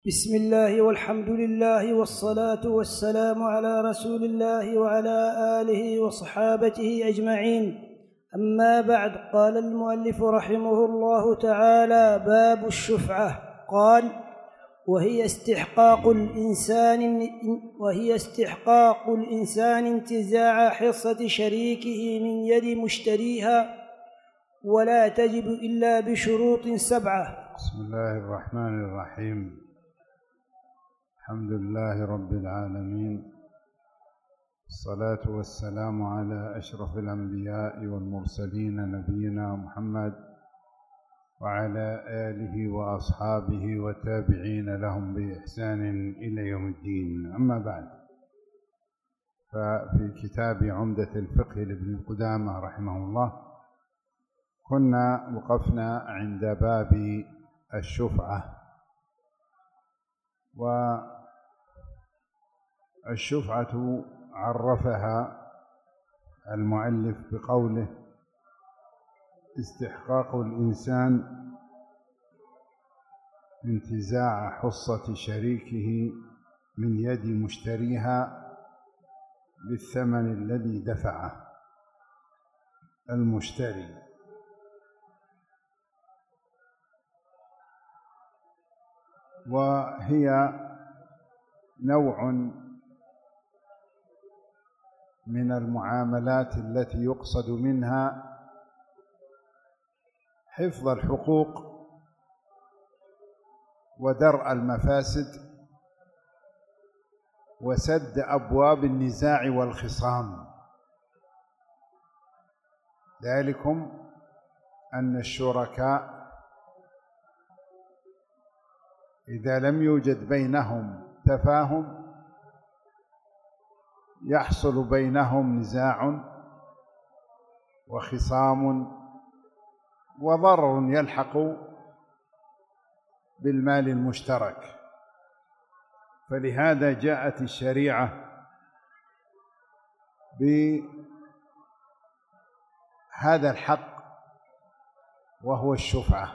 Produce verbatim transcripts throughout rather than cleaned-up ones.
بسم الله والحمد لله والصلاة والسلام على رسول الله وعلى آله وصحابته أجمعين. أما بعد، قال المؤلف رحمه الله تعالى: باب الشفعة. قال: وهي استحقاق الإنسان وهي استحقاق الإنسان انتزاع حصة شريكه من يد مشتريها، ولا تجب إلا بشروط سبعة. بسم الله الرحمن الرحيم. الحمد لله رب العالمين، الصلاة والسلام على أشرف الأنبياء والمرسلين نبينا محمد وعلى آله وأصحابه والتابعين لهم بإحسان إلى يوم الدين. أما بعد، ففي كتاب عمدة الفقه لابن قدامة رحمه الله كنا وقفنا عند باب الشفعة. والشفعة عرفها المؤلف بقوله: استحقاق الإنسان انتزاع حصة شريكه من يد مشتريها بالثمن الذي دفعه المشتري. وهي نوع من المعاملات التي يقصد منها حفظ الحقوق ودرء المفاسد وسد أبواب النزاع والخصام. ذلكم أن الشركاء إذا لم يوجد بينهم تفاهم يحصل بينهم نزاع وخصام وضرر يلحق بالمال المشترك. فلهذا جاءت الشريعة بهذا الحق وهو الشفعة.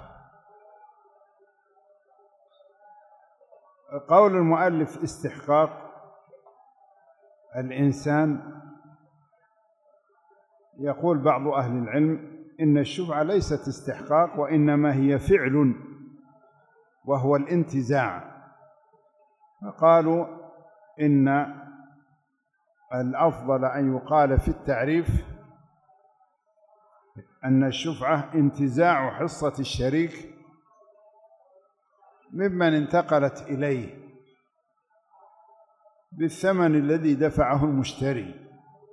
قول المؤلف استحقاق الإنسان، يقول بعض أهل العلم إن الشفعة ليست استحقاق، وإنما هي فعل وهو الانتزاع. فقالوا إن الأفضل أن يقال في التعريف أن الشفعة انتزاع حصة الشريك ممن انتقلت إليه بالثمن الذي دفعه المشتري،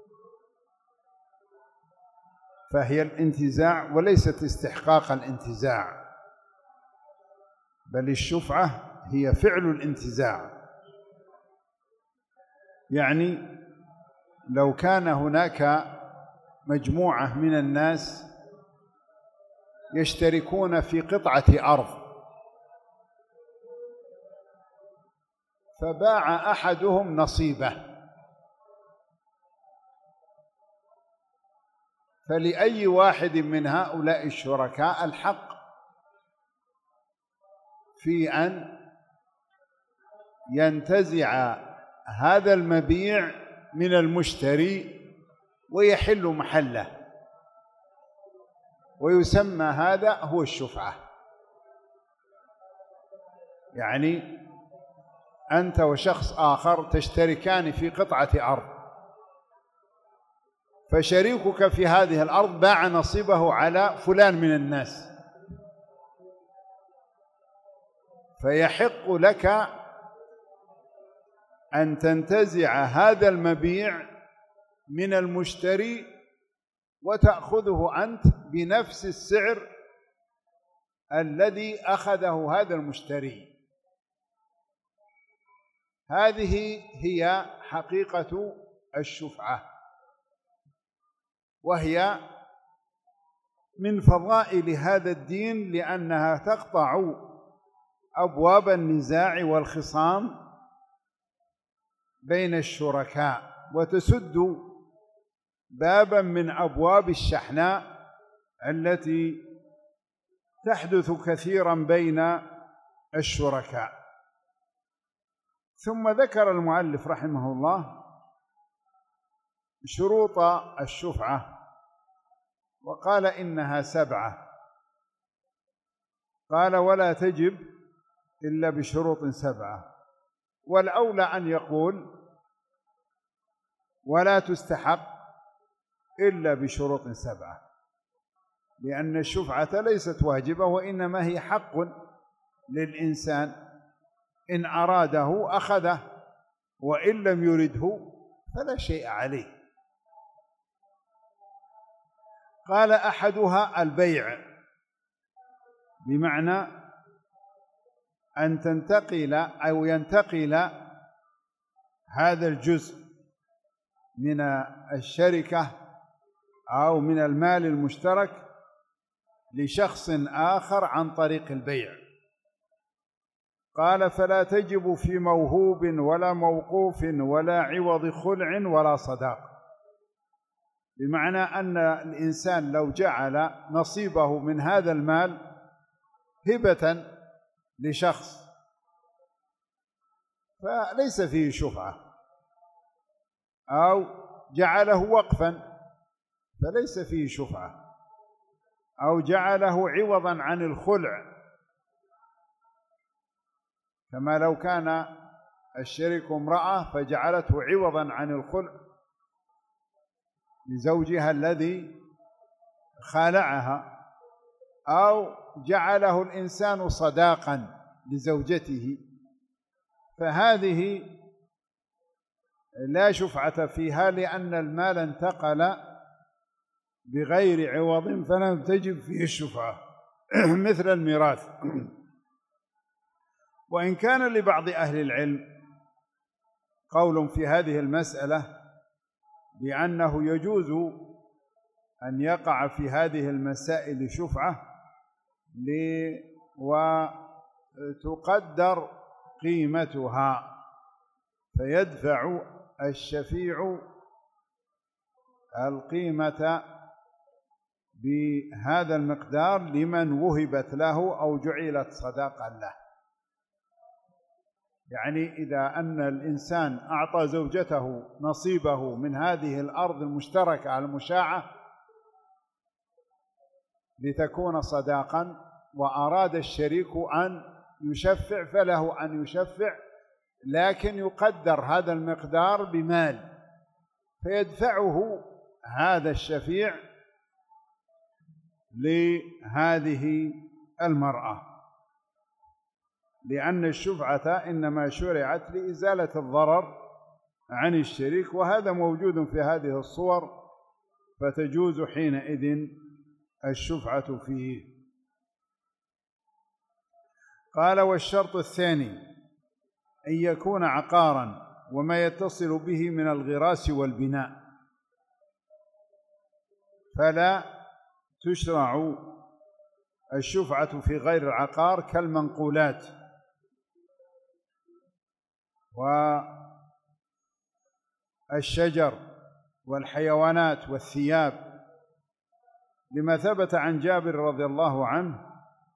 فهي الانتزاع وليست استحقاق الانتزاع، بل الشفعة هي فعل الانتزاع. يعني لو كان هناك مجموعة من الناس يشتركون في قطعة أرض، فباع أحدهم نصيبه، فلأي واحد من هؤلاء الشركاء الحق في أن ينتزع هذا المبيع من المشتري ويحل محله، ويسمى هذا هو الشفعة. يعني أنت وشخص آخر تشتركان في قطعة أرض، فشريكك في هذه الأرض باع نصيبه على فلان من الناس، فيحق لك أن تنتزع هذا المبيع من المشتري وتأخذه أنت بنفس السعر الذي أخذه هذا المشتري. هذه هي حقيقة الشفعة، وهي من فضائل هذا الدين لأنها تقطع أبواب النزاع والخصام بين الشركاء، وتسد بابا من أبواب الشحناء التي تحدث كثيرا بين الشركاء. ثم ذكر المؤلف رحمه الله شروط الشفعة وقال إنها سبعة. قال ولا تجب إلا بشروط سبعة، والأولى أن يقول ولا تستحق إلا بشروط سبعة، لأن الشفعة ليست واجبة وإنما هي حق للإنسان، إن أراده أخذه وإن لم يرده فلا شيء عليه. قال أحدها البيع، بمعنى أن تنتقل أو ينتقل هذا الجزء من الشركة أو من المال المشترك لشخص آخر عن طريق البيع. قال فلا تجب في موهوب ولا موقوف ولا عوض خلع ولا صداق، بمعنى أن الإنسان لو جعل نصيبه من هذا المال هبة لشخص فليس فيه شفعة، أو جعله وقفا فليس فيه شفعة، أو جعله عوضا عن الخلع، كما لو كان الشريك امرأة فجعلته عوضا عن الخلع لزوجها الذي خالعها، أو جعله الإنسان صداقا لزوجته، فهذه لا شفعة فيها لأن المال انتقل بغير عوض فلم تجب فيه الشفعة مثل الميراث. وإن كان لبعض أهل العلم قول في هذه المسألة بأنه يجوز أن يقع في هذه المسائل شفعة وتقدر قيمتها فيدفع الشفيع القيمة بهذا المقدار لمن وهبت له أو جعلت صداقا له. يعني إذا أن الإنسان أعطى زوجته نصيبه من هذه الأرض المشتركة المشاعة لتكون صداقا وأراد الشريك أن يشفع فله أن يشفع، لكن يقدر هذا المقدار بمال فيدفعه هذا الشفيع لهذه المرأة، لأن الشفعة إنما شرعت لإزالة الضرر عن الشريك، وهذا موجود في هذه الصور فتجوز حينئذ الشفعة فيه. قال والشرط الثاني أن يكون عقارا وما يتصل به من الغراس والبناء، فلا تشرع الشفعة في غير العقار كالمنقولات والشجر والحيوانات والثياب، لما ثبت عن جابر رضي الله عنه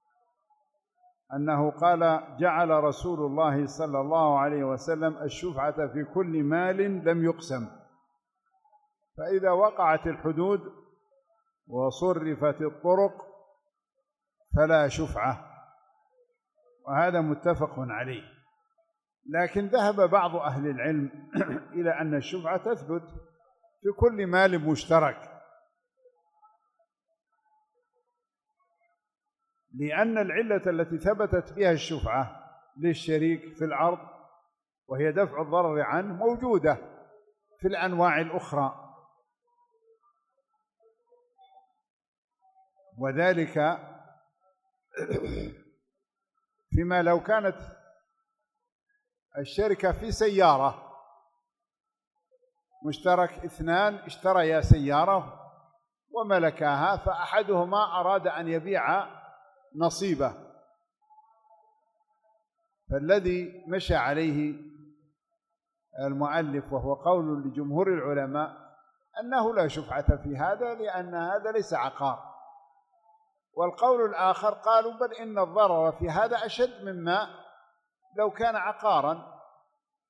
أنه قال جعل رسول الله صلى الله عليه وسلم الشفعة في كل مال لم يقسم، فإذا وقعت الحدود وصرفت الطرق فلا شفعة، وهذا متفق عليه. لكن ذهب بعض أهل العلم إلى أن الشفعة تثبت في كل مال مشترك، لأن العلة التي ثبتت بها الشفعة للشريك في العرض وهي دفع الضرر عنه موجودة في الأنواع الأخرى، وذلك فيما لو كانت الشركة في سيارة مشترك، اثنان اشتريا سيارة وملكاها، فأحدهما أراد أن يبيع نصيبه، فالذي مشى عليه المؤلف وهو قول لجمهور العلماء أنه لا شفعة في هذا لأن هذا ليس عقار، والقول الآخر قالوا بل إن الضرر في هذا أشد مما لو كان عقارا،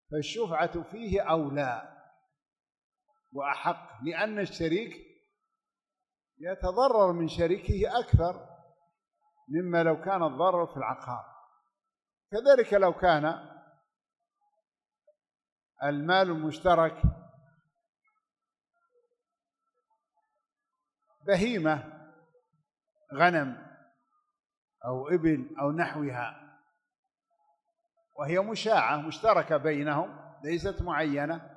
فالشفعة فيه أولى وأحق، لأن الشريك يتضرر من شريكه أكثر مما لو كان الضرر في العقار. كذلك لو كان المال المشترك بهيمة، غنم أو إبل أو نحوها، وهي مشاعة مشتركة بينهم ليست معينة،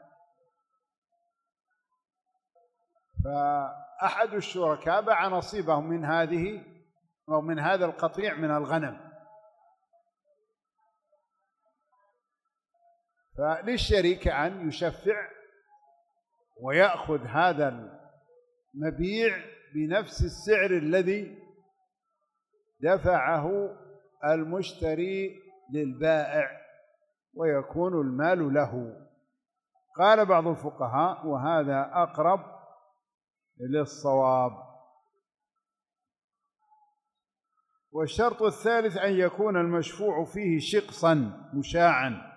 فأحد الشركاء باع نصيبه من هذه أو من هذا القطيع من الغنم، فللشريك أن يشفع ويأخذ هذا المبيع بنفس السعر الذي دفعه المشتري للبائع ويكون المال له. قال بعض الفقهاء وهذا أقرب للصواب. والشرط الثالث أن يكون المشفوع فيه شقصا مشاعا،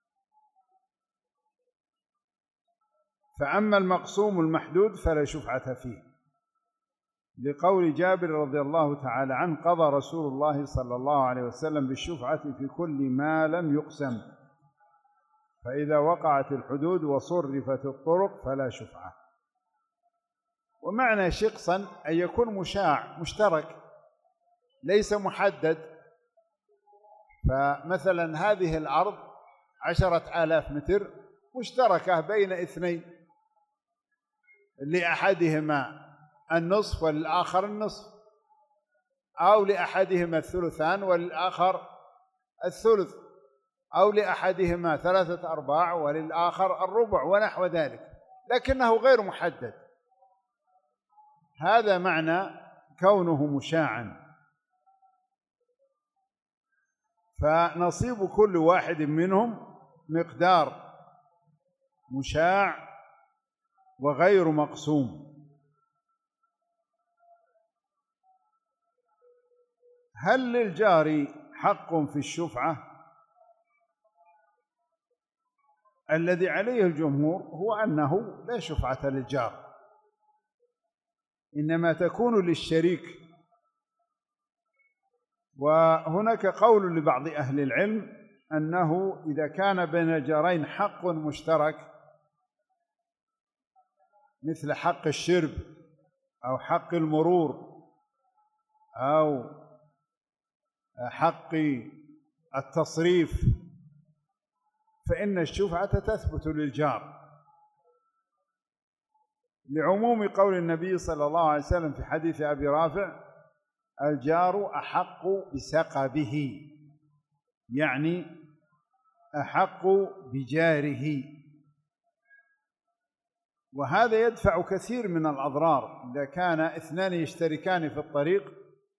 فأما المقسوم المحدود فلا شفعة فيه، لقول جابر رضي الله تعالى عنه قضى رسول الله صلى الله عليه وسلم بالشفعة في كل ما لم يقسم، فإذا وقعت الحدود وصرفت الطرق فلا شفعة. ومعنى شقصا أن يكون مشاع مشترك ليس محدد، فمثلا هذه الأرض عشرة آلاف متر مشتركة بين اثنين، لأحدهما النصف وللآخر النصف، أو لأحدهما الثلثان وللآخر الثلث، أو لأحدهما ثلاثة أرباع وللآخر الربع ونحو ذلك، لكنه غير محدد. هذا معنى كونه مشاعا. فنصيب كل واحد منهم مقدار مشاع وغير مقسوم. هل للجار حق في الشفعة؟ الذي عليه الجمهور هو أنه لا شفعة للجار، إنما تكون للشريك. وهناك قول لبعض أهل العلم أنه إذا كان بين الجارين حق مشترك مثل حق الشرب أو حق المرور أو حق التصريف، فإن الشفعة تثبت للجار، لعموم قول النبي صلى الله عليه وسلم في حديث أبي رافع: الجار أحق بسقبه، يعني أحق بجاره. وهذا يدفع كثير من الأضرار. إذا كان اثنان يشتركان في الطريق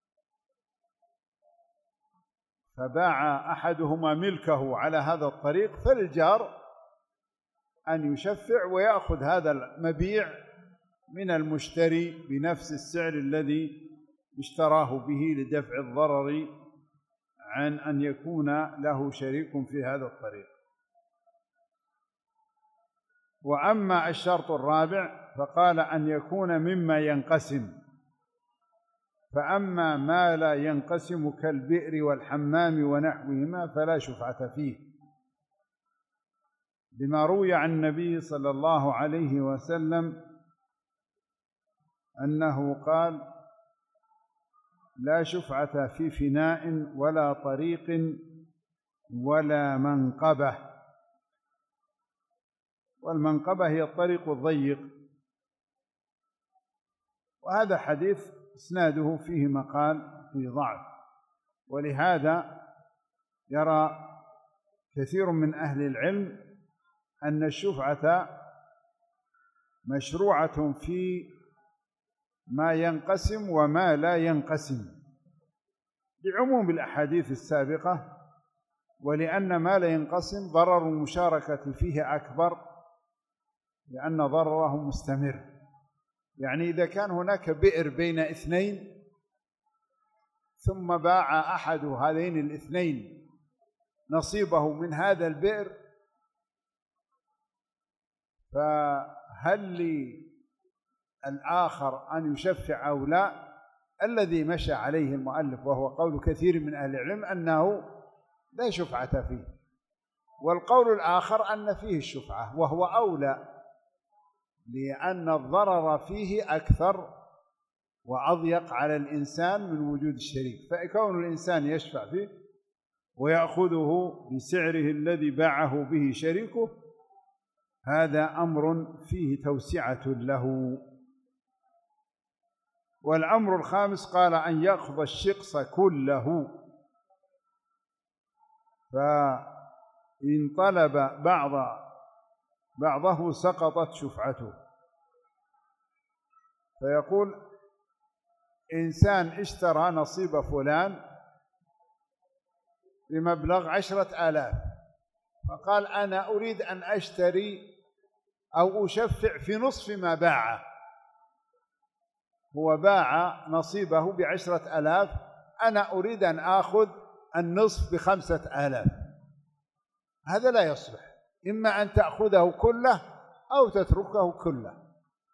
فباع أحدهما ملكه على هذا الطريق، فللجار أن يشفع ويأخذ هذا المبيع من المشتري بنفس السعر الذي اشتراه به لدفع الضرر عن أن يكون له شريك في هذا الطريق. وأما الشرط الرابع فقال أن يكون مما ينقسم، فأما ما لا ينقسم كالبئر والحمام ونحوهما فلا شفعة فيه، لما روي عن النبي صلى الله عليه وسلم أنه قال: لا شفعة في فناء ولا طريق ولا منقبة. والمنقبة هي الطريق الضيق. وهذا حديث إسناده فيه مقال في ضعف، ولهذا يرى كثير من أهل العلم أن الشفعة مشروعة في ما ينقسم وما لا ينقسم، لعموم الأحاديث السابقة، ولأن ما لا ينقسم ضرر المشاركة فيه أكبر، لأن ضرره مستمر. يعني إذا كان هناك بئر بين اثنين ثم باع أحد هذين الاثنين نصيبه من هذا البئر، فهل للآخر أن يشفع أو لا؟ الذي مشى عليه المؤلف وهو قول كثير من أهل العلم أنه لا شفعة فيه، والقول الآخر أن فيه الشفعة وهو أولى، لأن الضرر فيه أكثر وأضيق على الإنسان من وجود الشريك، فكون الإنسان يشفع فيه ويأخذه بسعره الذي باعه به شريكه هذا أمر فيه توسعة له. والأمر الخامس قال أن يأخذ الشقص كله، فإن طلب بعض بعضه سقطت شفعته. فيقول إنسان اشترى نصيب فلان بمبلغ عشرة آلاف، فقال أنا أريد أن أشتري أو أشفع في نصف ما باعه، هو باع نصيبه بعشرة آلاف، أنا أريد أن آخذ النصف بخمسة آلاف، هذا لا يصلح، إما أن تأخذه كله أو تتركه كله.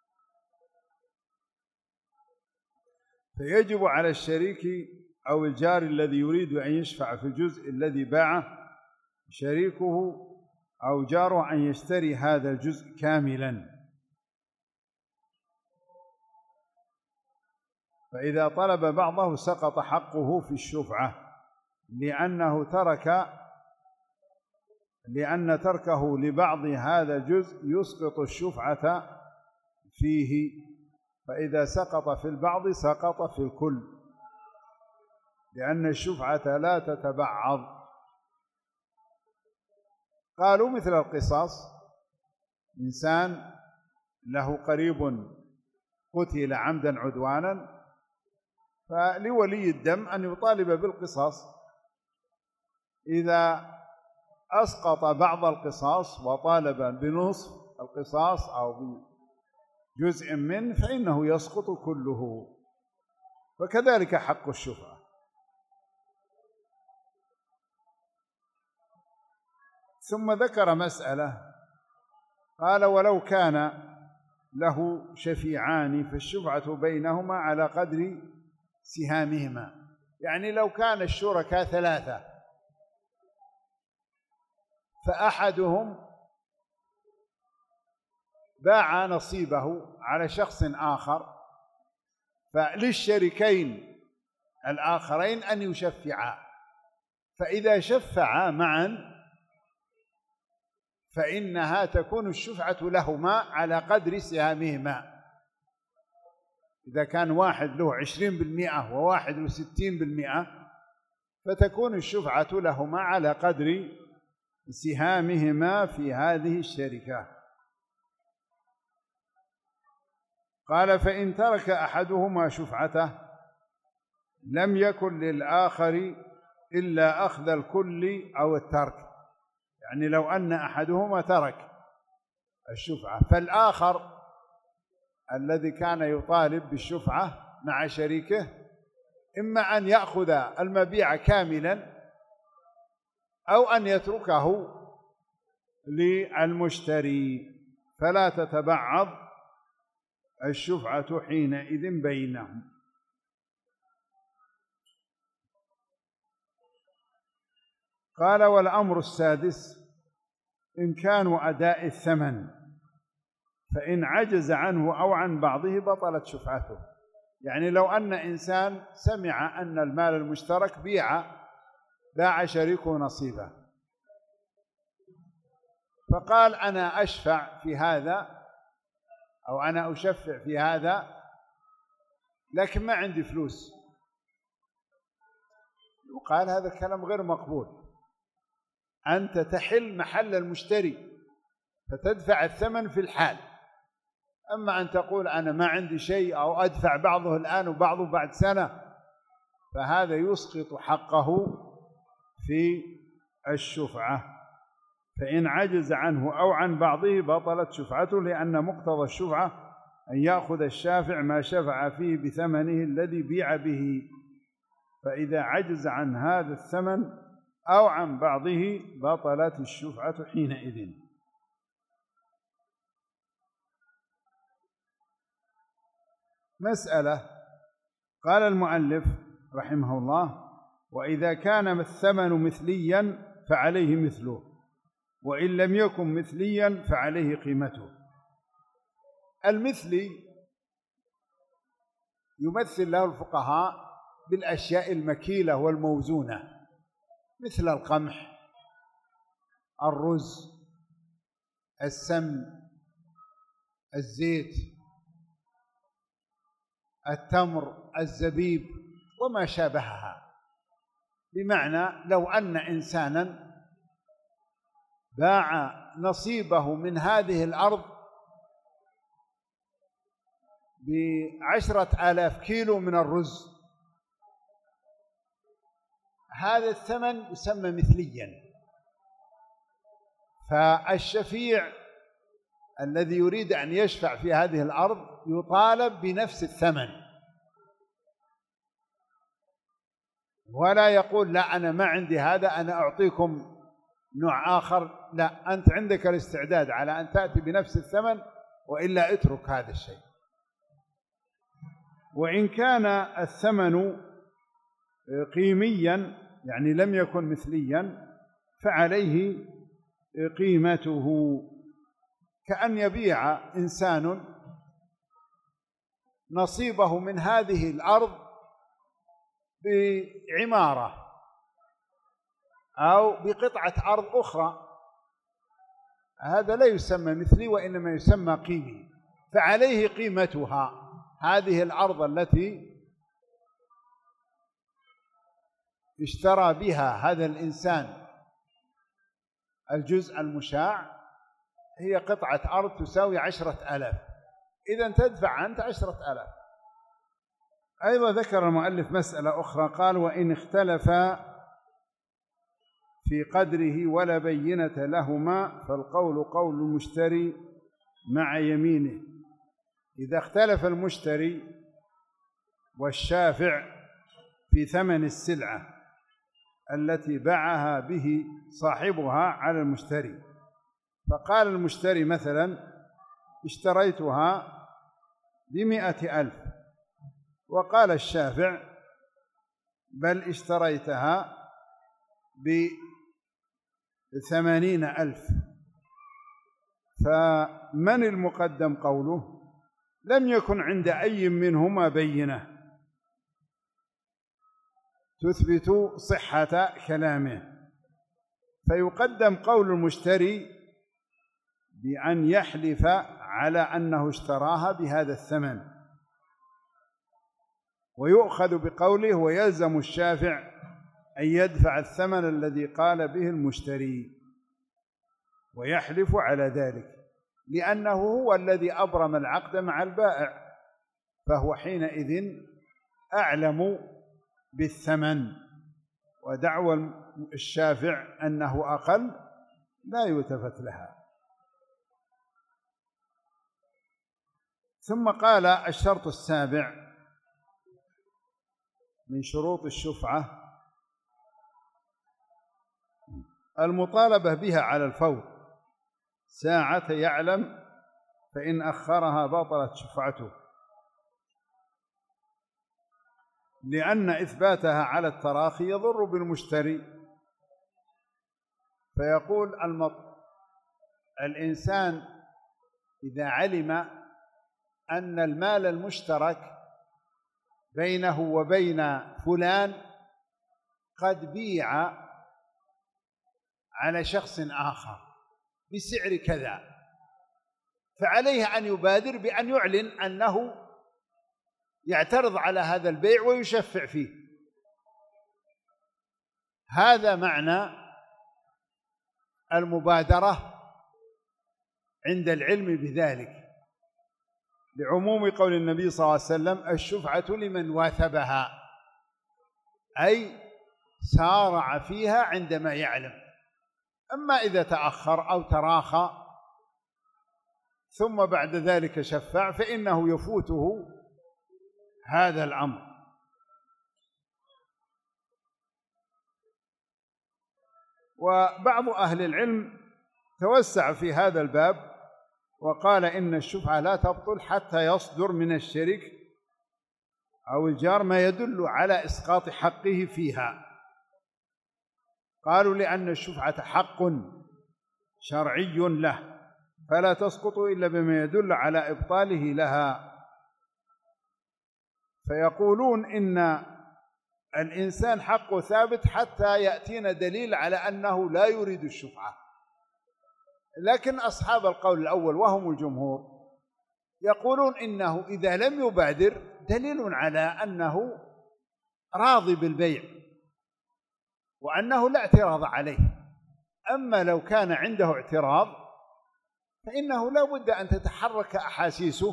فيجب على الشريك أو الجار الذي يريد أن يشفع في الجزء الذي باعه شريكه أو جاره أن يشتري هذا الجزء كاملا. فإذا طلب بعضه سقط حقه في الشفعة، لأنه ترك لأن تركه لبعض هذا الجزء يسقط الشفعة فيه، فإذا سقط في البعض سقط في الكل، لأن الشفعة لا تتبعض. قالوا مثل القصاص، إنسان له قريب قتل عمدا عدوانا، فلولي الدم أن يطالب بالقصاص، إذا أسقط بعض القصاص وطالب بنصف القصاص أو بجزء منه فإنه يسقط كله، وكذلك حق الشفعة. ثم ذكر مسألة، قال ولو كان له شفيعان فالشفعة بينهما على قدر سهامهما، يعني لو كان الشركاء ثلاثة فأحدهم باع نصيبه على شخص آخر، فللشريكين الآخرين أن يشفعا، فإذا شفعا معا فإنها تكون الشفعة لهما على قدر سهامهما. إذا كان واحد له عشرين بالمئة وواحد له ستين بالمئة فتكون الشفعة لهما على قدر سهامهما في هذه الشركة. قال فإن ترك أحدهما شفعته لم يكن للآخر إلا أخذ الكل أو الترك، يعني لو أن أحدهما ترك الشفعة فالآخر الذي كان يطالب بالشفعة مع شريكه إما أن يأخذ المبيع كاملا أو أن يتركه للمشتري، فلا تتبعض الشفعة حينئذ بينهم. قال والأمر السادس إمكان أداء الثمن، فإن عجز عنه أو عن بعضه بطلت شفعته. يعني لو أن إنسان سمع أن المال المشترك بيع باع شريكه نصيبه، فقال أنا أشفع في هذا أو أنا أشفع في هذا لكن ما عندي فلوس، وقال هذا الكلام غير مقبول، أنت تحل محل المشتري فتدفع الثمن في الحال، أما أن تقول أنا ما عندي شيء أو أدفع بعضه الآن وبعضه بعد سنة فهذا يسقط حقه في الشفعة. فإن عجز عنه أو عن بعضه بطلت شفعته، لأن مقتضى الشفعة أن يأخذ الشافع ما شفع فيه بثمنه الذي بيع به، فإذا عجز عن هذا الثمن أو عن بعضه بطلت الشفعة حينئذ. مسألة. قال المؤلف رحمه الله: وإذا كان الثمن مثليا فعليه مثله، وإن لم يكن مثليا فعليه قيمته. المثلي يمثل له الفقهاء بالأشياء المكيلة والموزونة، مثل القمح، الرز، السمن، الزيت، التمر، الزبيب وما شابهها. بمعنى لو أن إنسانا باع نصيبه من هذه الأرض بعشرة آلاف كيلو من الرز، هذا الثمن يسمى مثليا. فالشفيع الذي يريد أن يشفع في هذه الأرض يطالب بنفس الثمن، ولا يقول لا أنا ما عندي هذا، أنا أعطيكم نوع آخر. لا، أنت عندك الاستعداد على أن تأتي بنفس الثمن، وإلا اترك هذا الشيء. وإن كان الثمن قيميا يعني لم يكن مثليا فعليه قيمته، كأن يبيع إنسان نصيبه من هذه الأرض بعمارة أو بقطعة أرض أخرى، هذا لا يسمى مثلي وإنما يسمى قيمي، فعليه قيمتها. هذه الأرض التي اشترى بها هذا الإنسان الجزء المشاع هي قطعة أرض تساوي عشرة آلاف، إذن تدفع أنت عشرة آلاف. أيضا ذكر المؤلف مسألة أخرى، قال: وإن اختلف في قدره ولا بينة لهما فالقول قول المشتري مع يمينه. إذا اختلف المشتري والشافع في ثمن السلعة التي باعها به صاحبها على المشتري، فقال المشتري مثلا: اشتريتها بمئة ألف، وقال الشافع: بل اشتريتها بثمانين ألف، فمن المقدم قوله؟ لم يكن عند أي منهما بينة تثبت صحة كلامه، فيقدم قول المشتري بأن يحلف على أنه اشتراها بهذا الثمن، ويؤخذ بقوله، ويلزم الشافع أن يدفع الثمن الذي قال به المشتري ويحلف على ذلك، لأنه هو الذي أبرم العقد مع البائع، فهو حينئذ أعلم بالثمن. ودعوى الشافع أنه أقل لا يلتفت لها. ثم قال: الشرط السابع من شروط الشفعة المطالبة بها على الفور ساعة يعلم، فإن أخرها بطلت شفعته، لأن إثباتها على التراخي يضر بالمشتري. فيقول المط... الإنسان إذا علم أن المال المشترك بينه وبين فلان قد بيع على شخص آخر بسعر كذا، فعليه أن يبادر بأن يعلن أنه يعترض على هذا البيع ويشفع فيه. هذا معنى المبادرة عند العلم بذلك، لعموم قول النبي صلى الله عليه وسلم: الشفعة لمن واثبها، أي سارع فيها عندما يعلم. أما إذا تأخر أو تراخى ثم بعد ذلك شفع فإنه يفوته هذا الأمر. وبعض أهل العلم توسع في هذا الباب وقال إن الشفعة لا تبطل حتى يصدر من الشريك أو الجار ما يدل على إسقاط حقه فيها. قالوا لأن الشفعة حق شرعي له فلا تسقط إلا بما يدل على إبطاله لها. فيقولون إن الإنسان حقه ثابت حتى يأتينا دليل على أنه لا يريد الشفعة. لكن أصحاب القول الأول وهم الجمهور يقولون إنه إذا لم يبادر دليل على أنه راضي بالبيع وأنه لا اعتراض عليه. أما لو كان عنده اعتراض فإنه لا بد أن تتحرك أحاسيسه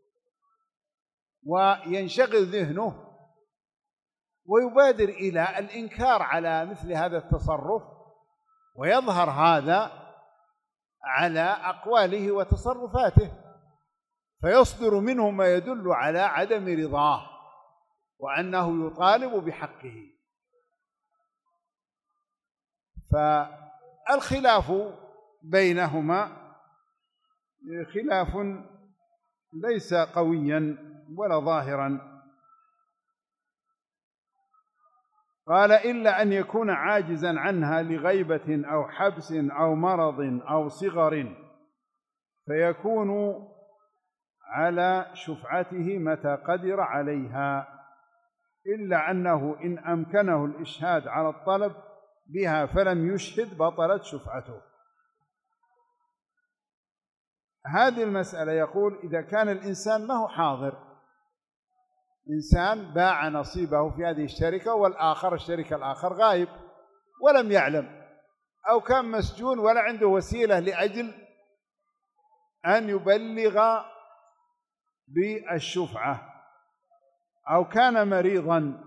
وينشغل ذهنه ويبادر إلى الإنكار على مثل هذا التصرف، ويظهر هذا على أقواله وتصرفاته، فيصدر منه ما يدل على عدم رضاه وأنه يطالب بحقه. فالخلاف بينهما خلاف ليس قويا ولا ظاهرا. قال إلا أن يكون عاجزا عنها لغيبة أو حبس أو مرض أو صغر فيكون على شفعته متى قدر عليها، إلا أنه إن أمكنه الإشهاد على الطلب بها فلم يشهد بطلت شفعته. هذه المسألة يقول إذا كان الإنسان ما هو حاضر، إنسان باع نصيبه في هذه الشركة والآخر الشركة الآخر غايب ولم يعلم، أو كان مسجون ولا عنده وسيلة لأجل أن يبلغ بالشفعة، أو كان مريضا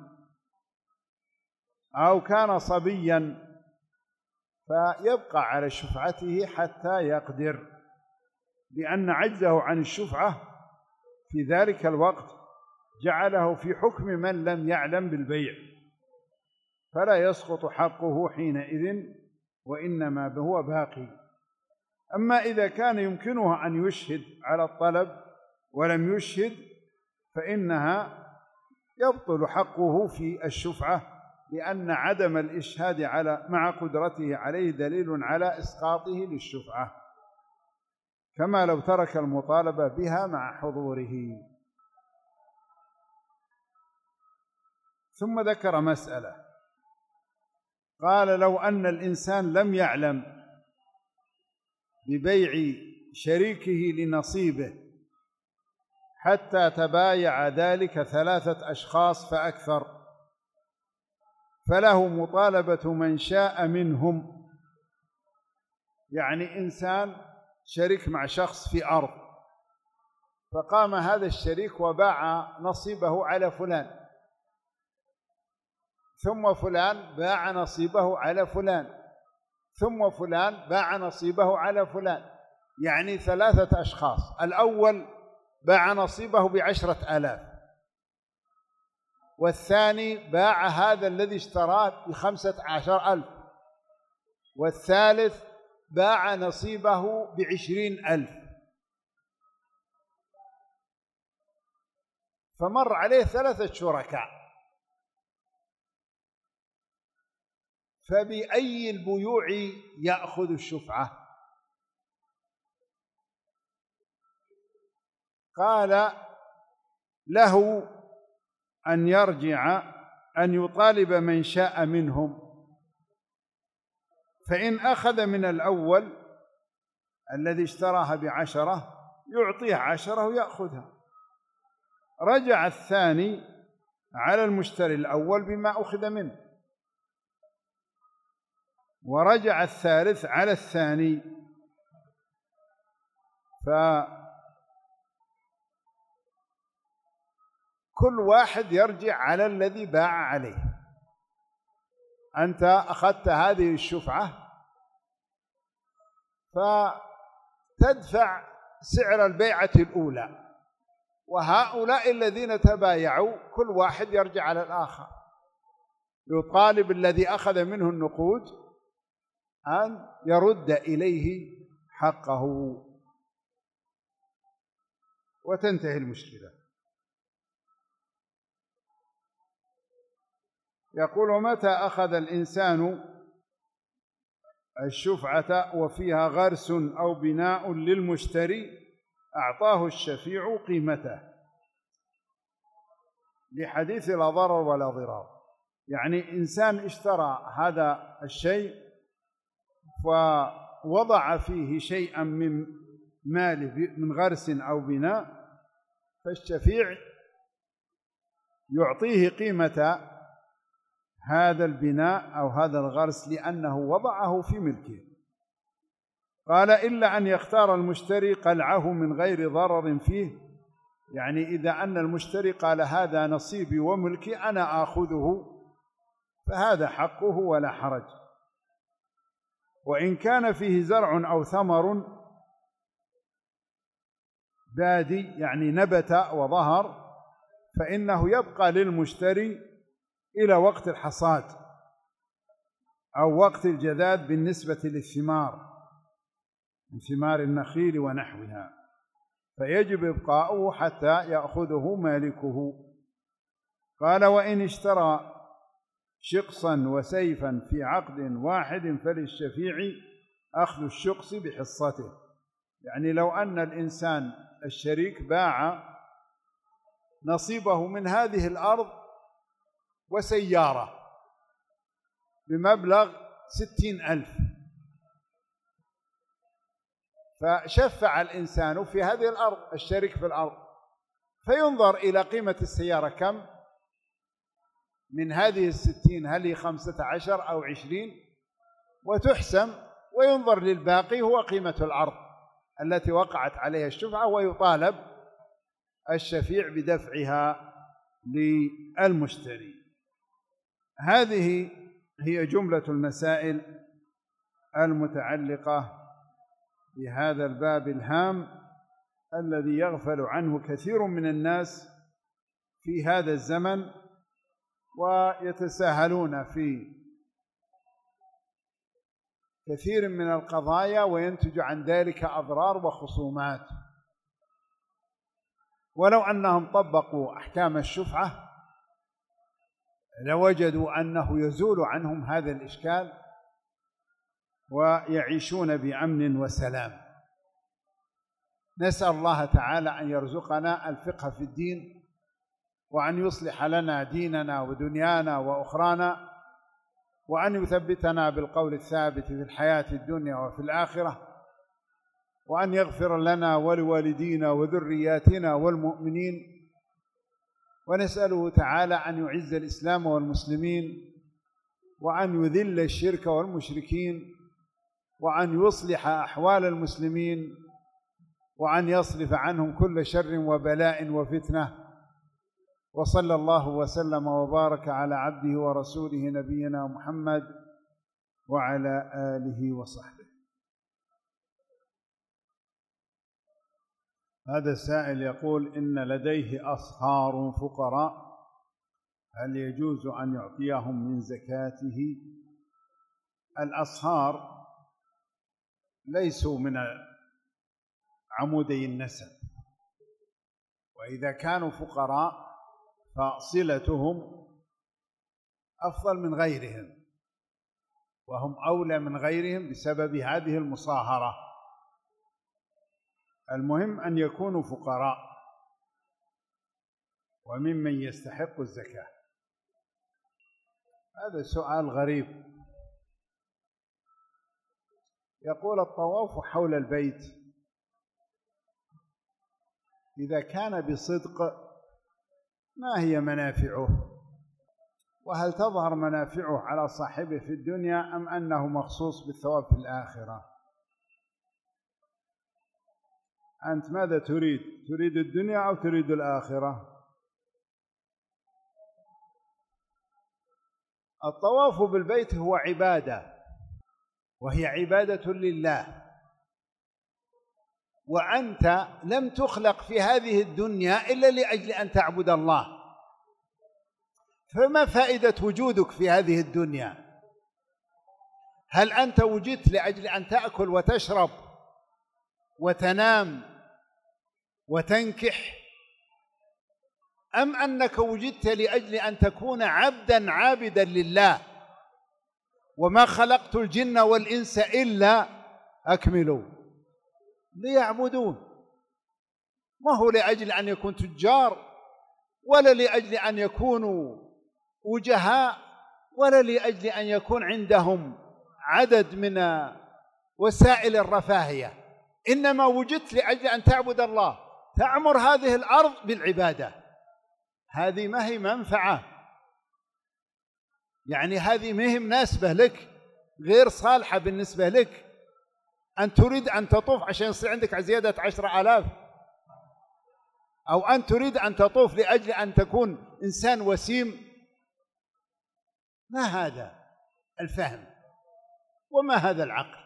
أو كان صبيا، فيبقى على شفعته حتى يقدر، لأن عجزه عن الشفعة في ذلك الوقت جعله في حكم من لم يعلم بالبيع، فلا يسقط حقه حينئذ وإنما هو باقي. أما إذا كان يمكنه أن يشهد على الطلب ولم يشهد فإنها يبطل حقه في الشفعة، لأن عدم الإشهاد على مع قدرته عليه دليل على إسقاطه للشفعة، كما لو ترك المطالبة بها مع حضوره. ثم ذكر مسألة، قال لو أن الإنسان لم يعلم ببيع شريكه لنصيبه حتى تبايع ذلك ثلاثة أشخاص فأكثر، فله مطالبة من شاء منهم. يعني إنسان شريك مع شخص في أرض، فقام هذا الشريك وباع نصيبه على فلان، ثم فلان باع نصيبه على فلان، ثم فلان باع نصيبه على فلان، يعني ثلاثة أشخاص. الأول باع نصيبه بعشرة آلاف، والثاني باع هذا الذي اشتراه بخمسة عشر ألف، والثالث باع نصيبه بعشرين ألف. فمر عليه ثلاثة شركاء، فبأي البيوع يأخذ الشفعة؟ قال له أن يرجع أن يطالب من شاء منهم، فإن أخذ من الأول الذي اشتراها بعشرة يعطيه عشرة ويأخذها، رجع الثاني على المشتري الأول بما أخذ منه، ورجع الثالث على الثاني، فكل واحد يرجع على الذي باع عليه. أنت أخذت هذه الشفعة فتدفع سعر البيعة الأولى، وهؤلاء الذين تبايعوا كل واحد يرجع على الآخر، يطالب الذي أخذ منه النقود أن يرد إليه حقه وتنتهي المشكلة. يقول: ومتى أخذ الإنسان الشفعة وفيها غرس أو بناء للمشتري أعطاه الشفيع قيمته، لحديث لا ضرر ولا ضرار. يعني إنسان اشترى هذا الشيء فوضع فيه شيئا من ماله من غرس أو بناء، فالشفيع يعطيه قيمة هذا البناء أو هذا الغرس لأنه وضعه في ملكه. قال: إلا أن يختار المشتري قلعه من غير ضرر فيه، يعني إذا أن المشتري قال هذا نصيبي وملكي أنا آخذه فهذا حقه ولا حرج. وإن كان فيه زرع أو ثمر بادي يعني نبت وظهر فإنه يبقى للمشتري إلى وقت الحصاد أو وقت الجذاذ بالنسبة للثمار من ثمار النخيل ونحوها، فيجب إبقاؤه حتى يأخذه مالكه. قال: وإن اشترى شقصا وسيفا في عقد واحد فللشفيع أخذ الشقص بحصته. يعني لو أن الإنسان الشريك باع نصيبه من هذه الأرض وسيارة بمبلغ ستين ألف، فشفع الإنسان في هذه الأرض الشريك في الأرض، فينظر إلى قيمة السيارة كم من هذه الستين، هل هي خمسة عشر أو عشرين، وتحسم، وينظر للباقي هو قيمة الأرض التي وقعت عليها الشفعة، ويطالب الشفيع بدفعها للمشتري. هذه هي جملة المسائل المتعلقة بهذا الباب الهام الذي يغفل عنه كثير من الناس في هذا الزمن، ويتساهلون في كثير من القضايا وينتج عن ذلك أضرار وخصومات. ولو أنهم طبقوا أحكام الشفعة لوجدوا أنه يزول عنهم هذا الإشكال ويعيشون بأمن وسلام. نسأل الله تعالى أن يرزقنا الفقه في الدين، وأن يصلح لنا ديننا ودنيانا وأخرانا، وأن يثبتنا بالقول الثابت في الحياة الدنيا وفي الآخرة، وأن يغفر لنا ولوالدينا وذرياتنا والمؤمنين. ونسأله تعالى أن يعز الإسلام والمسلمين، وأن يذل الشرك والمشركين، وأن يصلح أحوال المسلمين، وأن يصرف عنهم كل شر وبلاء وفتنة. وصلى الله وسلم وبارك على عبده ورسوله نبينا محمد وعلى آله وصحبه. هذا السائل يقول: إن لديه أصهار فقراء، هل يجوز أن يعطيهم من زكاته؟ الأصهار ليسوا من عمودي النسب، وإذا كانوا فقراء فصلتهم أفضل من غيرهم، وهم أولى من غيرهم بسبب هذه المصاهرة. المهم أن يكونوا فقراء وممن يستحق الزكاة. هذا سؤال غريب. يقول: الطواف حول البيت إذا كان بصدق ما هي منافعه؟ وهل تظهر منافعه على صاحبه في الدنيا أم أنه مخصوص بالثواب في الآخرة؟ أنت ماذا تريد؟ تريد الدنيا أو تريد الآخرة؟ الطواف بالبيت هو عبادة، وهي عبادة لله، وأنت لم تخلق في هذه الدنيا إلا لأجل أن تعبد الله، فما فائدة وجودك في هذه الدنيا؟ هل أنت وجدت لأجل أن تأكل وتشرب وتنام وتنكح أم أنك وجدت لأجل أن تكون عبدا عابدا لله؟ وما خلقت الجن والإنس إلا أكملوا ليعبدون. ما هو لأجل أن يكون تجار، ولا لأجل أن يكونوا وجهاء، ولا لأجل أن يكون عندهم عدد من وسائل الرفاهية، إنما وجدت لأجل أن تعبد الله، تعمر هذه الأرض بالعبادة. هذه ما هي منفعة، يعني هذه ما هي مناسبة لك، غير صالحة بالنسبة لك. أن تريد أن تطوف عشان يصير عندك زيادة عشرة آلاف، أو أن تريد أن تطوف لأجل أن تكون إنسان وسيم. ما هذا الفهم وما هذا العقل؟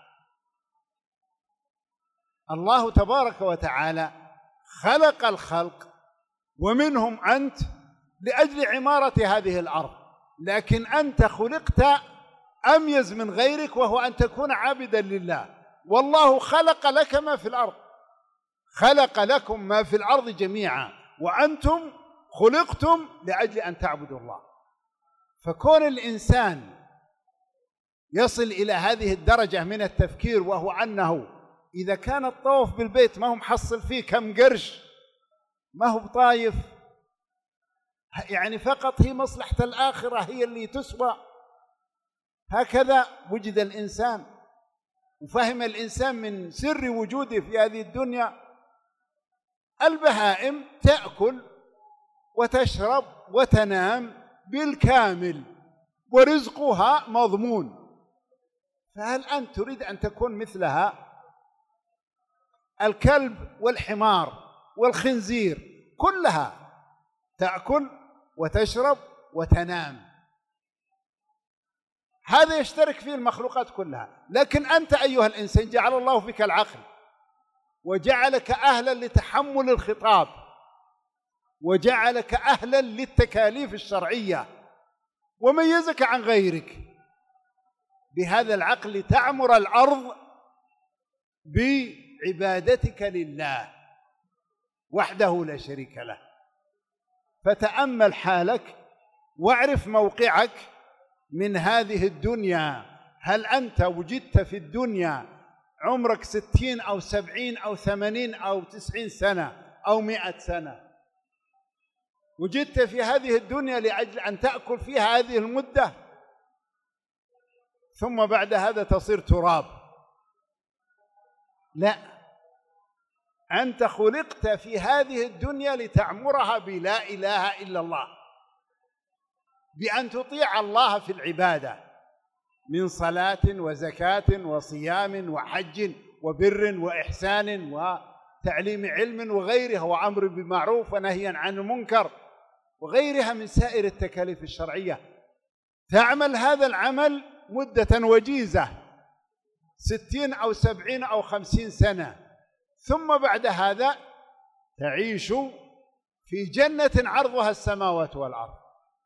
الله تبارك وتعالى خلق الخلق ومنهم أنت لأجل عمارة هذه الأرض، لكن أنت خلقت أميز من غيرك، وهو أن تكون عابدا لله. والله خلق لك ما في الأرض، خلق لكم ما في الأرض جميعا، وأنتم خلقتم لأجل أن تعبدوا الله. فكون الإنسان يصل إلى هذه الدرجة من التفكير، وهو أنه إذا كان الطواف بالبيت ما هو محصل فيه كم قرش، ما هو بطايف، يعني فقط هي مصلحة الآخرة هي اللي تسوى. هكذا وجد الإنسان وفهم الإنسان من سر وجوده في هذه الدنيا. البهائم تأكل وتشرب وتنام بالكامل ورزقها مضمون، فهل أنت تريد أن تكون مثلها؟ الكلب والحمار والخنزير كلها تأكل وتشرب وتنام، هذا يشترك فيه المخلوقات كلها. لكن أنت أيها الإنسان جعل الله فيك العقل، وجعلك أهلا لتحمل الخطاب، وجعلك أهلا للتكاليف الشرعية، وميزك عن غيرك بهذا العقل لتعمر الأرض بعبادتك لله وحده لا شريك له. فتأمل حالك واعرف موقعك من هذه الدنيا. هل أنت وجدت في الدنيا عمرك ستين أو سبعين أو ثمانين أو تسعين سنة أو مئة سنة، وجدت في هذه الدنيا لأجل أن تأكل فيها هذه المدة، ثم بعد هذا تصير تراب؟ لا، أنت خلقت في هذه الدنيا لتعمرها بلا إله إلا الله، بأن تطيع الله في العبادة من صلاة وزكاة وصيام وحج وبر وإحسان وتعليم علم وغيرها، وأمر بالمعروف ونهي عن المنكر وغيرها من سائر التكاليف الشرعية. تعمل هذا العمل مدة وجيزة ستين أو سبعين أو خمسين سنة، ثم بعد هذا تعيش في جنة عرضها السماوات والأرض،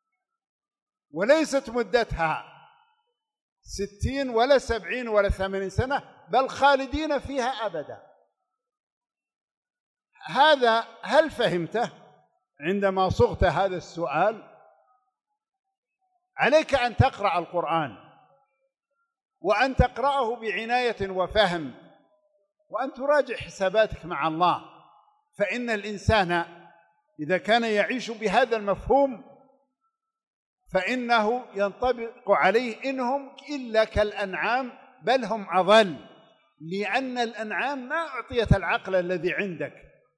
وليست مدتها ستين ولا سبعين ولا ثمانين سنة، بل خالدين فيها أبدا. هذا هل فهمته عندما صغت هذا السؤال؟ عليك أن تقرأ القرآن، وأن تقرأه بعناية وفهم، وأن تراجع حساباتك مع الله. فإن الإنسان إذا كان يعيش بهذا المفهوم فإنه ينطبق عليه إنهم إلا كالأنعام بل هم أضل، لأن الأنعام ما أعطيت العقل الذي عندك،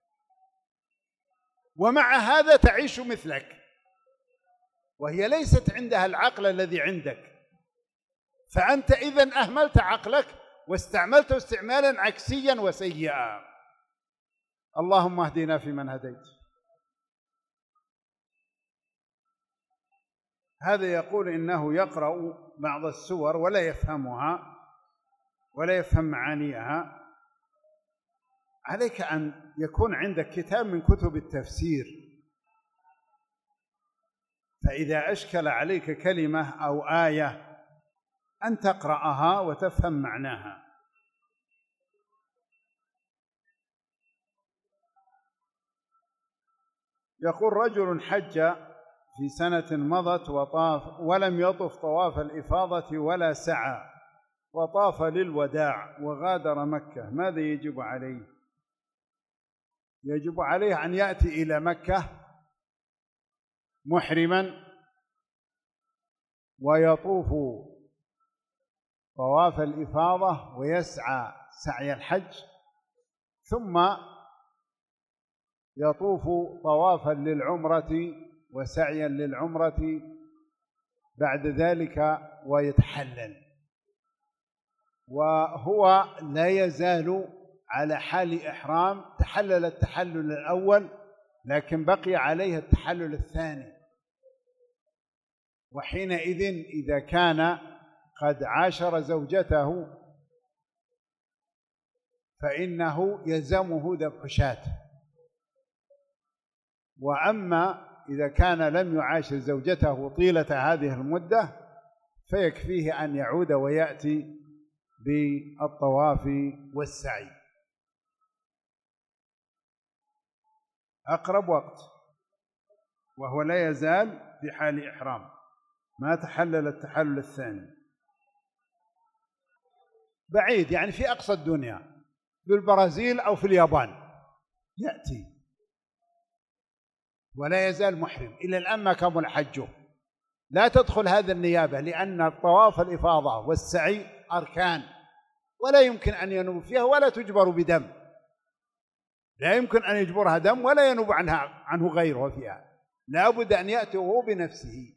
ومع هذا تعيش مثلك، وهي ليست عندها العقل الذي عندك. فأنت إذن أهملت عقلك واستعملته استعمالا عكسيا وسيئا. اللهم اهدنا فيمن هديت. هذا يقول إنه يقرأ بعض السور ولا يفهمها ولا يفهم معانيها. عليك أن يكون عندك كتاب من كتب التفسير، فإذا أشكل عليك كلمة أو آية أن تقرأها وتفهم معناها. يقول رجل حج في سنة مضت وطاف ولم يطف طواف الإفاضة ولا سعى، وطاف للوداع وغادر مكة، ماذا يجب عليه؟ يجب عليه أن يأتي إلى مكة محرما ويطوف طواف الإفاضة ويسعى سعي الحج، ثم يطوف طوافا للعمرة وسعيا للعمرة بعد ذلك ويتحلل، وهو لا يزال على حال إحرام. تحلل التحلل الأول لكن بقي عليه التحلل الثاني، وحينئذ إذا كان قد عاشر زوجته فإنه يلزمه ذبح شاة، وأما إذا كان لم يعاشر زوجته طيلة هذه المدة فيكفيه أن يعود ويأتي بالطواف والسعي. أقرب وقت وهو لا يزال في حال إحرام، ما تحلل التحلل الثاني. بعيد يعني في أقصى الدنيا، بالبرازيل أو في اليابان، يأتي ولا يزال محرم. إلى الآن ما كمل حجه، لا تدخل هذا النيابة، لأن الطواف الإفاضة والسعي أركان ولا يمكن أن ينوب فيها ولا تجبر بدم، لا يمكن أن يجبرها دم ولا ينوب عنها عنه غيره فيها، لا بد أن يأتي وهو بنفسه.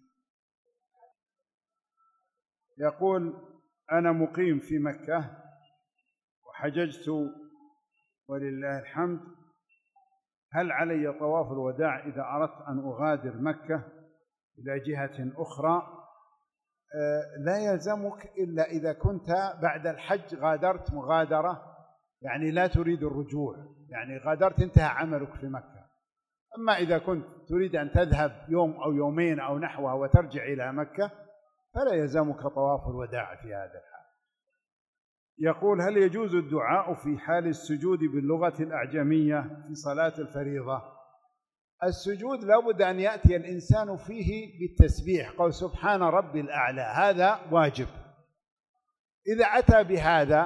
يقول أنا مقيم في مكة وحججت ولله الحمد، هل علي طواف الوداع إذا أردت أن أغادر مكة إلى جهة أخرى؟ لا يلزمك إلا إذا كنت بعد الحج غادرت مغادرة يعني لا تريد الرجوع، يعني غادرت انتهى عملك في مكة. أما إذا كنت تريد أن تذهب يوم أو يومين أو نحوها وترجع إلى مكة فلا يلزمك طواف الوداع في هذا الحال. يقول هل يجوز الدعاء في حال السجود باللغة الأعجمية في صلاة الفريضة؟ السجود لا بد أن يأتي الإنسان فيه بالتسبيح، قول سبحان ربي الأعلى، هذا واجب. إذا أتى بهذا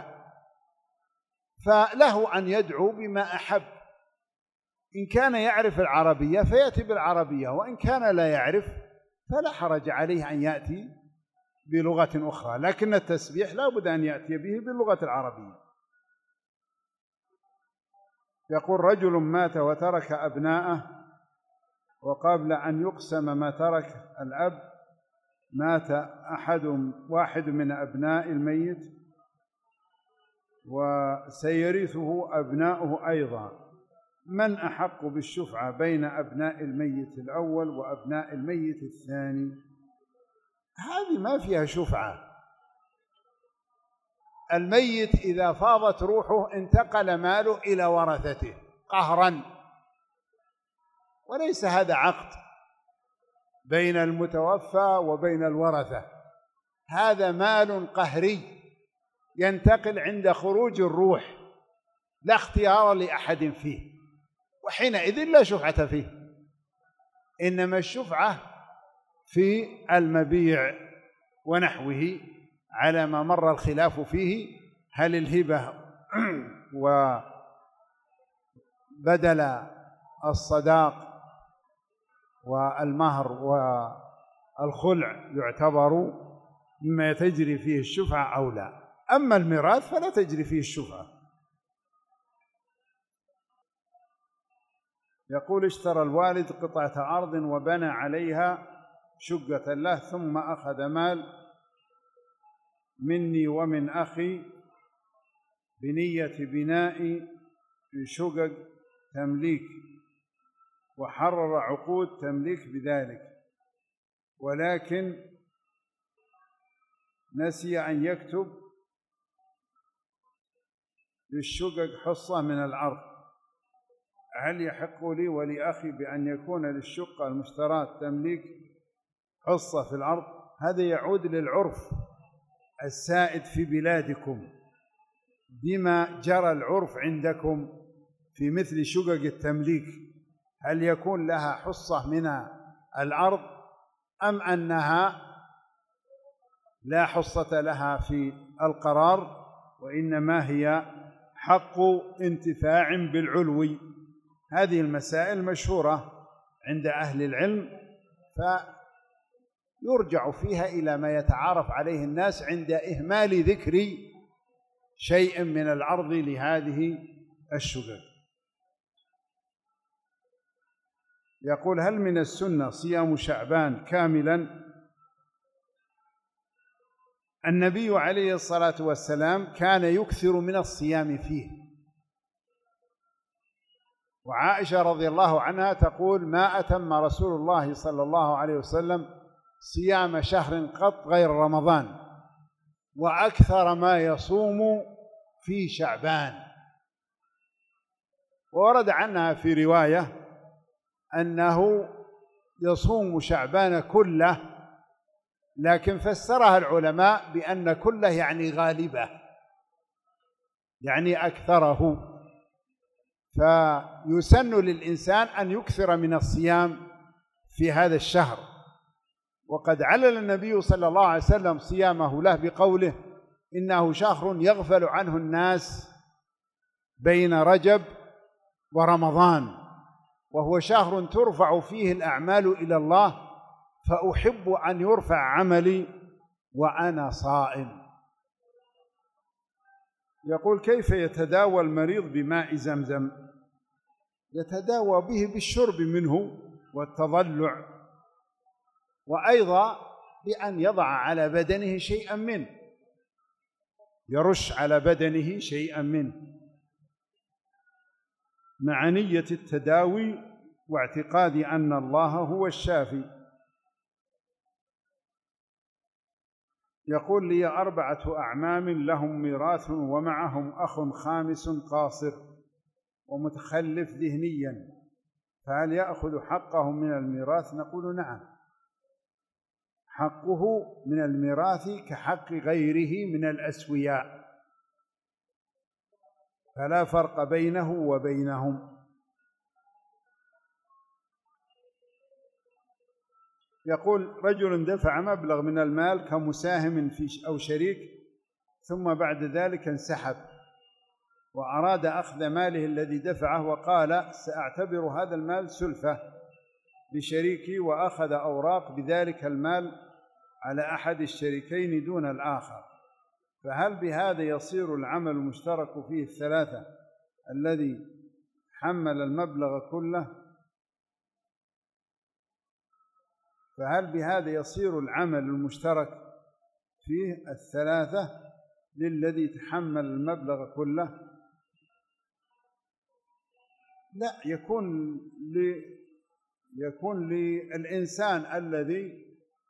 فله أن يدعو بما أحب، إن كان يعرف العربية فيأتي بالعربية، وإن كان لا يعرف فلا حرج عليه أن يأتي بلغة أخرى، لكن التسبيح لا بد أن يأتي به باللغة العربية. يقول رجل مات وترك أبناءه، وقبل أن يقسم ما ترك الأب مات أحد واحد من أبناء الميت وسيرثه أبناؤه أيضا، من أحق بالشفعة بين أبناء الميت الأول وأبناء الميت الثاني؟ هذه ما فيها شفعة. الميت إذا فاضت روحه انتقل ماله إلى ورثته قهرا، وليس هذا عقد بين المتوفى وبين الورثة، هذا مال قهري ينتقل عند خروج الروح، لا اختيار لأحد فيه، وحينئذ لا شفعة فيه، إنما الشفعة في المبيع ونحوه على ما مر الخلاف فيه، هل الهبة وبدل الصداق والمهر والخلع يعتبر مما تجري فيه الشفعة أو لا، أما الميراث فلا تجري فيه الشفعة. يقول اشترى الوالد قطعة أرض وبنى عليها شقة له، ثم أخذ مال مني ومن أخي بنية بناء شقق تمليك، وحرر عقود تمليك بذلك، ولكن نسي أن يكتب للشقق حصة من الأرض، هل يحق لي ولأخي بأن يكون للشقة المشتراة تمليك حصة في الأرض؟ هذا يعود للعرف السائد في بلادكم، بما جرى العرف عندكم في مثل شقق التمليك، هل يكون لها حصة من الأرض أم أنها لا حصة لها في القرار، وإنما هي حق انتفاع بالعلو؟ هذه المسائل مشهورة عند أهل العلم، فيرجع فيها إلى ما يتعارف عليه الناس عند إهمال ذكر شيء من العرض لهذه الشبهة. يقول: هل من السنة صيام شعبان كاملا؟ النبي عليه الصلاة والسلام كان يكثر من الصيام فيه، وعائشة رضي الله عنها تقول: ما أتم رسول الله صلى الله عليه وسلم صيام شهر قط غير رمضان، وأكثر ما يصوم في شعبان. وورد عنها في رواية أنه يصوم شعبان كله، لكن فسرها العلماء بأن كله يعني غالبه، يعني أكثره، فيسن للإنسان أن يكثر من الصيام في هذا الشهر. وقد علل النبي صلى الله عليه وسلم صيامه له بقوله: إنه شهر يغفل عنه الناس بين رجب ورمضان، وهو شهر ترفع فيه الأعمال إلى الله، فأحب أن يرفع عملي وأنا صائم. يقول: كيف يتداوى المريض بماء زمزم؟ يتداوى به بالشرب منه والتضلع، وأيضا بأن يضع على بدنه شيئا منه، يرش على بدنه شيئا منه مع نية التداوي واعتقاد أن الله هو الشافي. يقول: لي أربعة أعمام لهم ميراث ومعهم أخ خامس قاصر ومتخلف ذهنيا، فهل يأخذ حقه من الميراث؟ نقول: نعم، حقه من الميراث كحق غيره من الأسوياء، فلا فرق بينه وبينهم. يقول: رجل دفع مبلغ من المال كمساهم في أو شريك، ثم بعد ذلك انسحب وأراد أخذ ماله الذي دفعه، وقال: سأعتبر هذا المال سلفة لشريكي، وأخذ أوراق بذلك المال على أحد الشريكين دون الآخر، فهل بهذا يصير العمل المشترك فيه الثلاثة الذي حمل المبلغ كله؟ فهل بهذا يصير العمل المشترك فيه الثلاثة للذي تحمل المبلغ كله؟ لا، يكون ل... يكون للإنسان الذي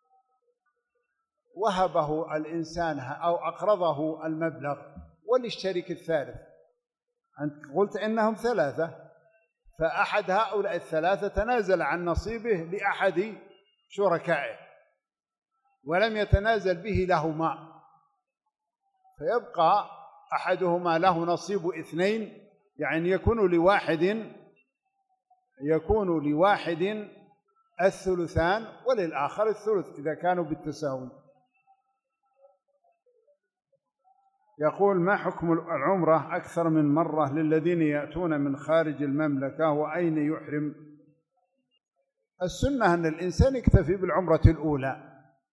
وهبه الإنسان أو أقرضه المبلغ، وللشريك الثالث. أنت قلت إنهم ثلاثة، فأحد هؤلاء الثلاثة تنازل عن نصيبه لأحد شركائه ولم يتنازل به لهما، فيبقى أحدهما له نصيب اثنين، يعني يكون لواحد يكون لواحد الثلثان وللآخر الثلث إذا كانوا بالتساوي. يقول: ما حكم العمرة أكثر من مرة للذين يأتون من خارج المملكة، وأين يحرم؟ السنة أن الإنسان يكتفي بالعمرة الأولى،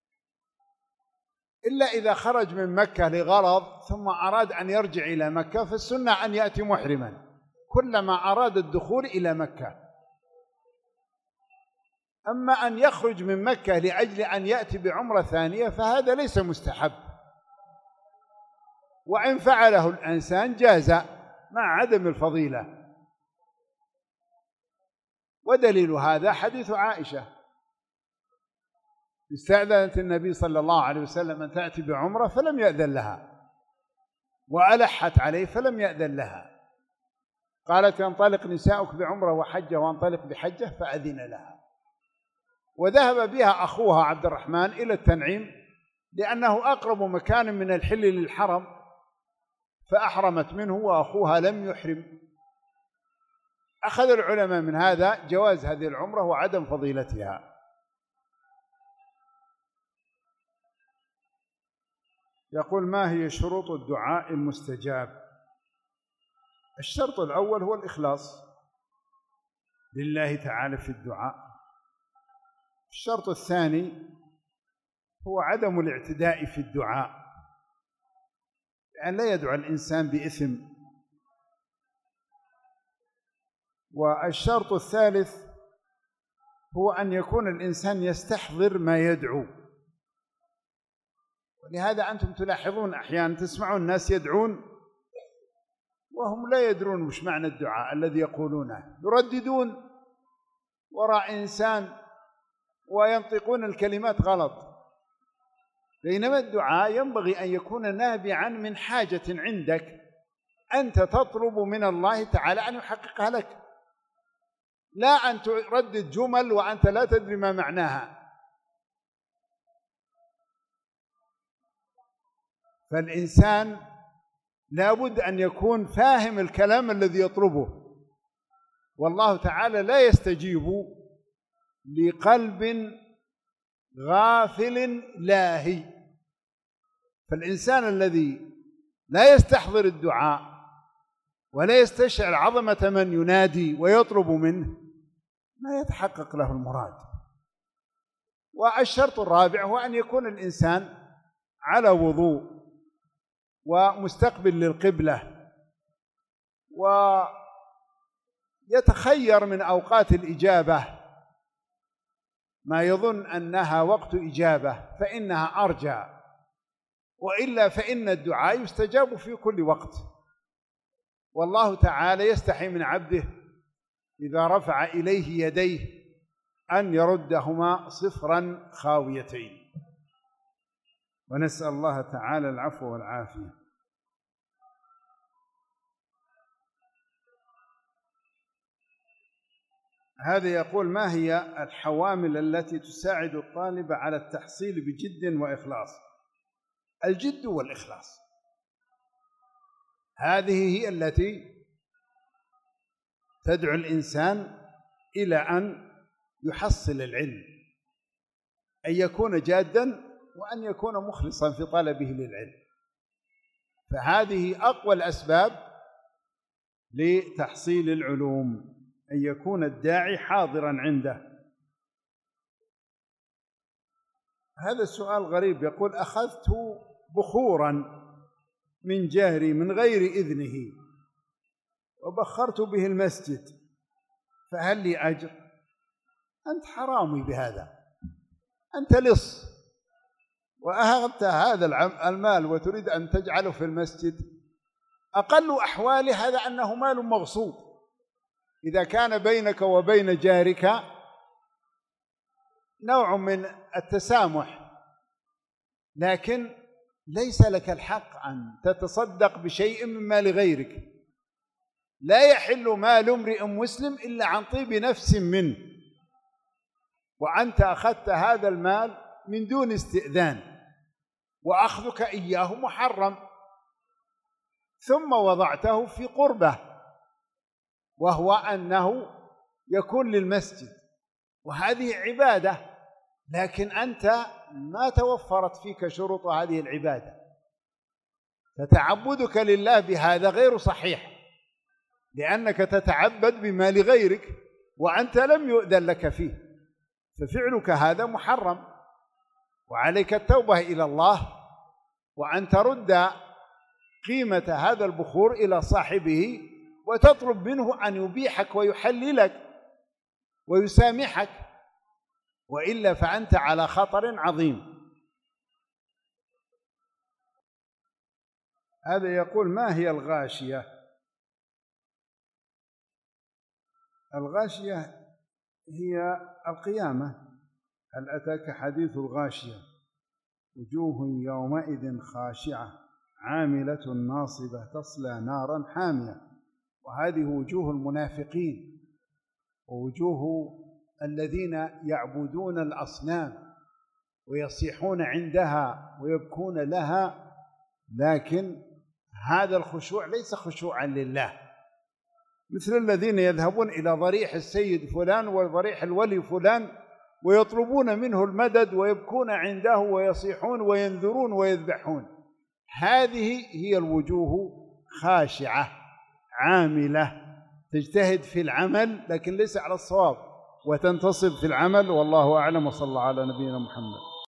إلا إذا خرج من مكة لغرض ثم أراد أن يرجع إلى مكة، فالسنة أن يأتي محرما كلما أراد الدخول إلى مكة. أما أن يخرج من مكة لأجل أن يأتي بعمرة ثانية فهذا ليس مستحب، وإن فعله الإنسان جاز مع عدم الفضيلة. ودليل هذا حديث عائشة: استأذنت النبي صلى الله عليه وسلم أن تأتي بعمرة فلم يأذن لها، وألحت عليه فلم يأذن لها، قالت: ينطلق نساؤك بعمرة وحجة وانطلق بحجة، فأذن لها. وذهب بها أخوها عبد الرحمن إلى التنعيم لأنه أقرب مكان من الحل للحرم، فأحرمت منه وأخوها لم يحرم. أخذ العلماء من هذا جواز هذه العمرة وعدم فضيلتها. يقول: ما هي شروط الدعاء المستجاب؟ الشرط الأول هو الإخلاص لله تعالى في الدعاء. الشرط الثاني هو عدم الاعتداء في الدعاء، يعني لا يدعو الإنسان بإثم. والشرط الثالث هو أن يكون الإنسان يستحضر ما يدعو. ولهذا أنتم تلاحظون أحيانا تسمعون الناس يدعون وهم لا يدرون وش معنى الدعاء الذي يقولونه، يرددون وراء إنسان وينطقون الكلمات غلط. بينما الدعاء ينبغي أن يكون نابعا من حاجة عندك أنت تطلب من الله تعالى أن يحققها لك، لا أن تردد جمل وأنت لا تدري ما معناها. فالإنسان لابد أن يكون فاهم الكلام الذي يطلبه، والله تعالى لا يستجيب لقلب غافل لاهي. فالإنسان الذي لا يستحضر الدعاء ولا يستشعر عظمة من ينادي ويطلب منه ما يتحقق له المراد. والشرط الرابع هو أن يكون الإنسان على وضوء ومستقبل للقبلة، ويتخير من أوقات الإجابة ما يظن أنها وقت إجابة فإنها أرجى، وإلا فإن الدعاء يستجاب في كل وقت. والله تعالى يستحي من عبده إذا رفع إليه يديه أن يردهما صفرا خاويتين، ونسأل الله تعالى العفو والعافية. هذا يقول: ما هي الحوامل التي تساعد الطالب على التحصيل بجد وإخلاص؟ الجد والإخلاص هذه هي التي تدعو الإنسان إلى أن يحصل العلم، أن يكون جاداً وأن يكون مخلصاً في طلبه للعلم. فهذه أقوى الأسباب لتحصيل العلوم، أن يكون الداعي حاضراً عنده. هذا السؤال غريب، يقول: أخذت بخوراً من جاري من غير إذنه وبخرت به المسجد، فهل لي أجر؟ أنت حرامي بهذا، أنت لص، وأخذت هذا المال وتريد أن تجعله في المسجد. أقل أحوال هذا أنه مال مغصوب. إذا كان بينك وبين جارك نوع من التسامح، لكن ليس لك الحق أن تتصدق بشيء من مال غيرك. لا يحل مال امرئ مسلم إلا عن طيب نفس منه، وأنت أخذت هذا المال من دون استئذان، وأخذك إياه محرم، ثم وضعته في قربة وهو أنه يكون للمسجد، وهذه عبادة، لكن أنت ما توفرت فيك شروط هذه العبادة، فتعبدك لله بهذا غير صحيح، لأنك تتعبد بمال غيرك وأنت لم يؤذن لك فيه، ففعلك هذا محرم، وعليك التوبة إلى الله وأن ترد قيمة هذا البخور إلى صاحبه وتطلب منه أن يبيحك ويحللك ويسامحك، وإلا فأنت على خطر عظيم. هذا يقول: ما هي الغاشية؟ الغاشية هي القيامة. هل أتاك حديث الغاشية؟ وجوه يومئذ خاشعة عاملة ناصبة تصلى نارا حامية. وهذه وجوه المنافقين ووجوه الذين يعبدون الأصنام ويصيحون عندها ويبكون لها، لكن هذا الخشوع ليس خشوعا لله، مثل الذين يذهبون إلى ضريح السيد فلان وضريح الولي فلان ويطلبون منه المدد ويبكون عنده ويصيحون وينذرون ويذبحون. هذه هي الوجوه خاشعة عاملة تجتهد في العمل لكن ليس على الصواب وتنتصب في العمل. والله أعلم، وصلى الله على نبينا محمد.